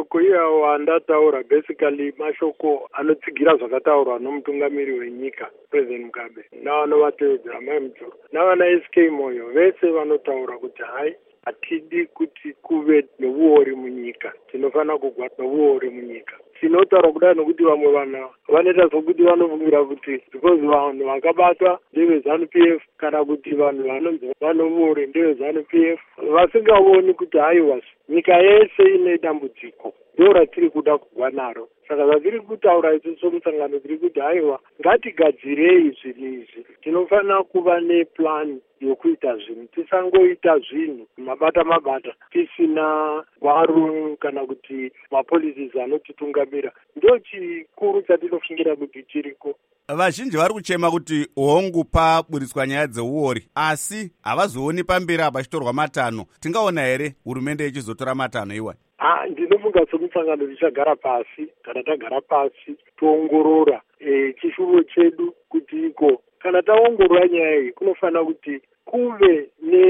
mashoko iyawo andataura basically mashoko anotsigira zvakataurwa nomutungamiri wenyika President Mugabe navanovatevedzera Mai Mujuru navana SK Moyo vese vanotaura kuti hai hatidi kuti kuve neuori munyika, tinofanira kugwa neuori munyika. Tinotaura kudai nokuti vamwe vanhu vanoita sokuti vanofungira kuti because vanhu vakabatwa ndeve-ZANU-PF kana kuti vanhu vanonzi vanouore ndeve-ZANU-PF vasingaoni kuti haiwa nyika yese ine dambudziko ndo ratiri kuda kugwa naro. Saka zvatiri kutaura isusu somusangano tiri kuti haiwa ngatigadzirei zvinhu izvi, tinofanira kuva neplan yokuita zvinhu, tisangoita zvinhu mabata tisina gwaro kana kuti mapolicies anotitungamira. Ndo chikuru chatinofungira kuti chiriko. Vazhinji vari kuchema kuti hongu paburitswa nyaya dzeuori, asi havazooni pamberi apa chitorwa matanho. Tingaona here hurumende ichizotora matanho iwa? Ndinofunga somusangano tichagara pasi, kana tagara pasi toongorora chishuvo chedu kuti iko kana taongorora nyaya iyi kunofanira kuti kuve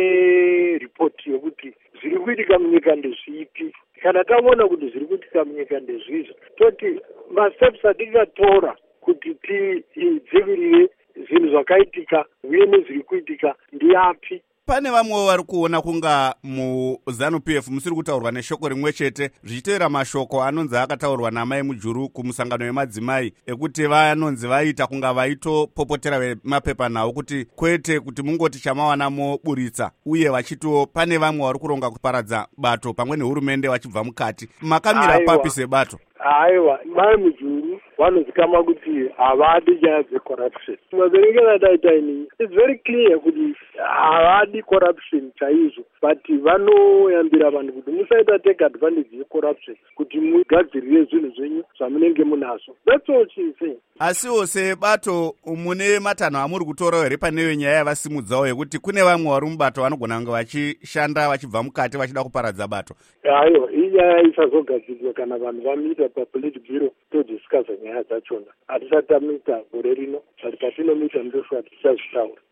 neripoti yokuti zviri kuitika munyika ndezvipi. Kana taona kuti zviri kuitika munyika ndezvizvo, toti masteps atingatora kuti tidzivirire zvinhu zvakaitika uye nezviri kuitika ndiapi. Pane vamwe vari kuona kunga mu-ZANU-PF musiri kutaurwa neshoko rimwe chete, zvichiteera mashoko anonzi akataurwa naMai Mujuru kumusangano wemadzimai ekuti vanonzi vaita kunga vaitopopotera vemapepanhau kuti kwete kuti mungoti chamawana moburitsa, uye vachitiwo pane vamwe vari kuronga kuparadza bato pamwe nehurumende vachibva mukati. Makamira papi sebato? Aiwa, Mai Mujuru vanozikama kuti havadi nyaya dzecorruption. Maverengero adaita ini, it's very clear kuti havadi corruption chaizvo, but vanoyambira vanhu kuti musaita take advantage yecorruption kuti mugadzirire zvinhu zvenyu zvamunenge munazvo. That's all she's saying. Asiwo sebato mune matanho amuri kutorawo here paneyo nyaya yavasimudzawo yekuti kune vamwe vari mubato vanogona kunge vachishanda vachibva mukati vachida kuparadza bato? Aiwa, inyaya isazogadzirwa kana vanhu vamita paPolitburo todiscussa nyaya dzachona. Hatisati tamita gore rino, but patinomita ndosva tichazvitaura.